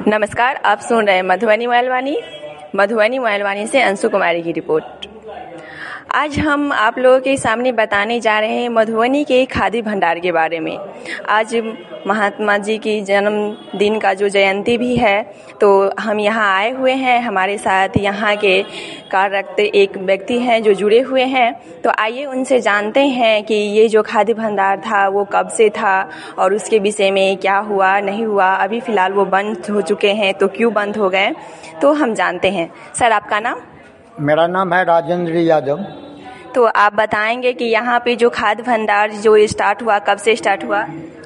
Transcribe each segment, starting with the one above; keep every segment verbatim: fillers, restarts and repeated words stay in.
नमस्कार, आप सुन रहे हैं मधुबनी मोबाइलवाणी। मधुबनी मोबाइलवाणी से अंशु कुमारी की रिपोर्ट। आज हम आप लोगों के सामने बताने जा रहे हैं मधुबनी के खादी भंडार के बारे में। आज महात्मा जी की जन्मदिन का जो जयंती भी है, तो हम यहाँ आए हुए हैं। हमारे साथ यहाँ के कार्यरत एक व्यक्ति हैं जो जुड़े हुए हैं। तो आइए उनसे जानते हैं कि ये जो खादी भंडार था वो कब से था और उसके विषय में क्या हुआ नहीं हुआ। अभी फ़िलहाल वो बंद हो चुके हैं, तो क्यों बंद हो गए, तो हम जानते हैं। सर, आपका नाम? मेरा नाम है राजेंद्र यादव। तो आप बताएंगे कि यहाँ पे जो खाद्य भंडार जो स्टार्ट हुआ, कब से स्टार्ट हुआ?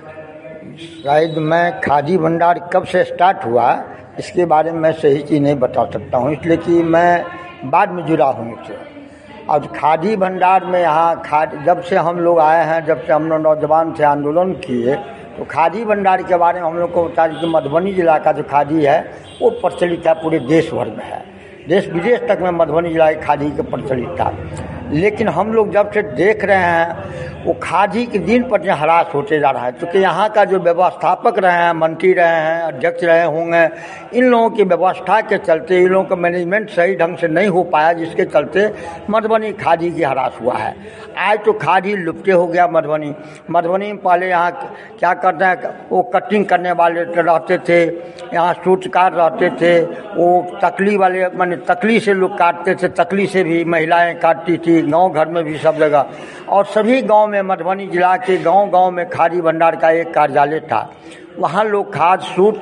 शायद मैं खादी भंडार कब से स्टार्ट हुआ इसके बारे में मैं सही चीज़ नहीं बता सकता हूँ, इसलिए कि मैं बाद में जुड़ा हूँ इससे। अब खादी भंडार में यहाँ खाद जब से हम लोग आए हैं, जब से हम लोग नौजवान थे, आंदोलन किए, तो खादी भंडार के बारे में हम लोग को बता दें कि मधुबनी जिला का जो खादी है वो प्रचलित है, पूरे देश भर में है। देश विदेश तक में मधुबनी जिला की खादी के प्रचलित था। लेकिन हम लोग जब से देख रहे हैं वो खादी के दिन पर जो ह्रास होते जा रहा है, क्योंकि यहाँ का जो व्यवस्थापक रहे हैं, मंत्री रहे हैं, अध्यक्ष रहे होंगे, इन लोगों की व्यवस्था के चलते, इन लोगों का मैनेजमेंट सही ढंग से नहीं हो पाया, जिसके चलते मधुबनी खादी की ह्रास हुआ है। आज तो खादी लुप्त हो गया मधुबनी। मधुबनी में पहले यहाँ क्या करते हैं, वो कटिंग करने वाले रहते थे, यहाँ सूटकार रहते थे, वो तकली वाले माने तकली से लोग काटते थे, तकली से भी महिलाएं काटती थी, गांव घर में भी सब जगह। और सभी गांव में, मधुबनी जिला के गांव गांव में खादी भंडार का एक कार्यालय था। वहाँ लोग खाद सूट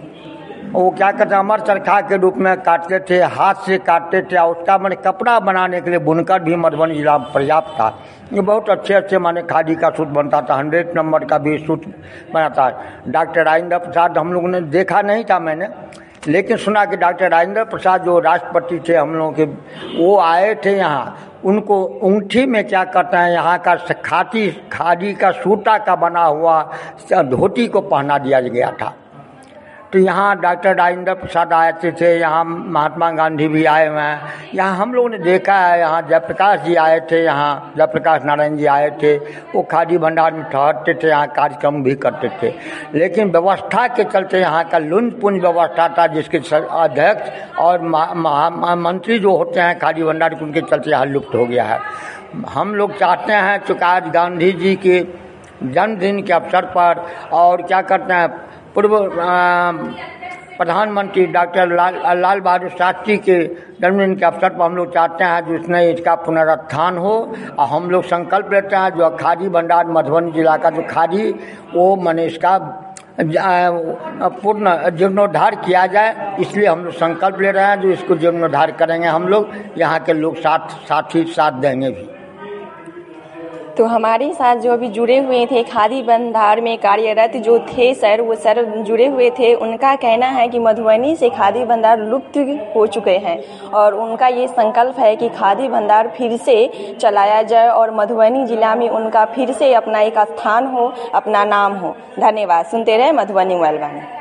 वो क्या कहते हैं अमर चरखा के रूप में काटते थे, हाथ से काटते थे। और उसका माने कपड़ा बनाने के लिए बुनकर भी मधुबनी जिला में पर्याप्त था। ये बहुत अच्छे अच्छे माने खादी का सूट बनता था, हंड्रेड नंबर का भी सूट बनाता। डॉक्टर राजेंद्र प्रसाद हम लोगों ने देखा नहीं था मैंने, लेकिन सुना कि डॉक्टर राजेंद्र प्रसाद जो राष्ट्रपति थे हम लोगों के, वो आए थे यहाँ। उनको ऊँटी में क्या करते हैं, यहाँ का खादी खादी का सूता का बना हुआ धोती को पहना दिया गया था। तो यहाँ डॉक्टर राजेंद्र प्रसाद आए थे, यहाँ महात्मा गांधी भी आए हुए हैं। यहाँ हम लोगों ने देखा है, यहाँ जयप्रकाश जी आए थे, यहाँ जयप्रकाश नारायण जी आए थे। वो खादी भंडार में ठहरते थे, यहाँ कार्यक्रम भी करते थे। लेकिन व्यवस्था के चलते यहाँ का लुंज पुंज व्यवस्था था, जिसके अध्यक्ष और मंत्री जो होते हैं खादी भंडार के, उनके चलते यहाँ लुप्त हो गया है। हम लोग चाहते हैं चूँकि आज गांधी जी के जन्मदिन के अवसर पर और क्या करते हैं पूर्व प्रधानमंत्री डॉक्टर लाल लाल बहादुर शास्त्री के जन्मदिन के अवसर पर हम लोग चाहते हैं जिसमें इसका पुनरुत्थान हो। और हम लोग संकल्प लेते हैं जो खादी भंडार मधुबनी जिला का जो खादी वो मैंने इसका पूर्ण जीर्णोद्धार किया जाए, इसलिए हम लोग संकल्प ले रहे हैं जो इसको जीर्णोद्धार करेंगे। हम लोग यहाँ के लोग साथ साथी साथ देंगे भी। तो हमारे साथ जो अभी जुड़े हुए थे खादी भंडार में कार्यरत जो थे सर, वो सर जुड़े हुए थे। उनका कहना है कि मधुबनी से खादी भंडार लुप्त हो चुके हैं और उनका ये संकल्प है कि खादी भंडार फिर से चलाया जाए और मधुबनी जिला में उनका फिर से अपना एक स्थान हो, अपना नाम हो। धन्यवाद। सुनते रहे मधुबनी मोबाइलवाणी।